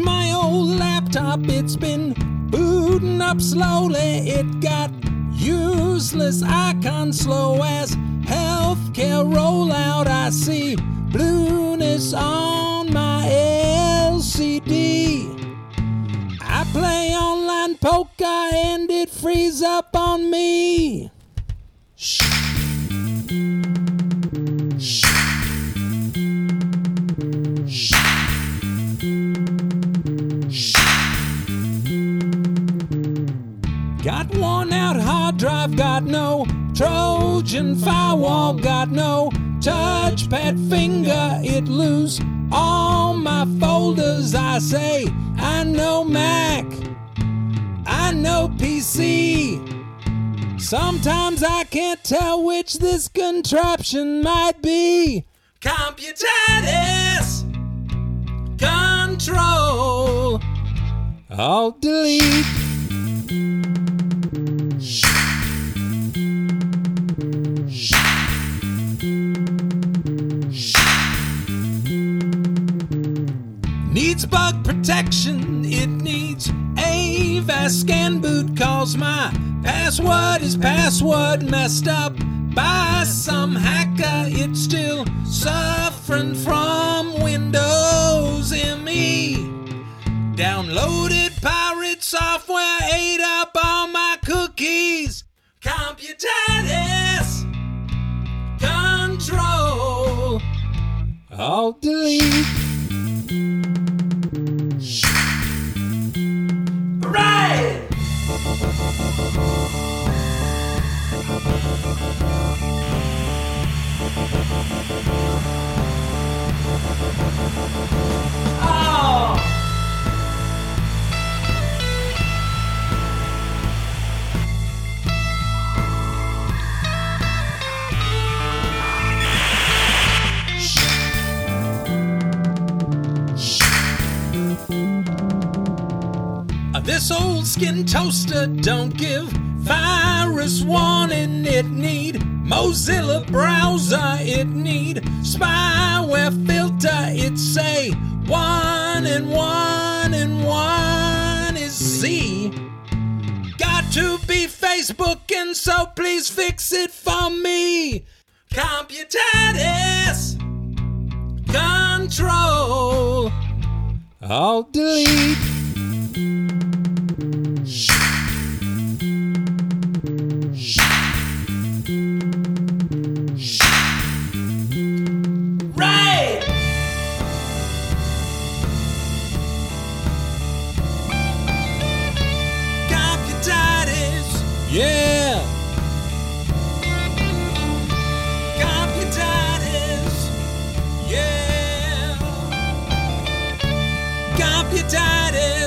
my old laptop, it's been booting up slowly. It got useless icons slow as healthcare rollout. I see blueness on my LCD. I play online poker and it frees up on me. Shh. Shh. Shh. Shh. Got worn out hard drive, got no Trojan firewall, got no touchpad finger, it lose all my folders. I say, I know Mac, I know PC. Sometimes I can't tell which this contraption might be. Computitis Control Alt Delete. Shh. Shh. Shh. Needs bug protection, it needs AVAS scan boot, cause my password is password messed up by some hacker. It's still suffering from Windows ME. Downloaded pirate software, ate up all my cookies. Computitis Control Alt Delete. Right! Oh! This old skin toaster don't give virus warning. It need Mozilla browser, it need spyware filter. It say 1 and 1 and 1 is Z. Got to be Facebook, and so please fix it for me. Computitis Control Alt Delete. Shh. Shh. Shh. Right! Computitis. Yeah! Computitis. Yeah! Computitis.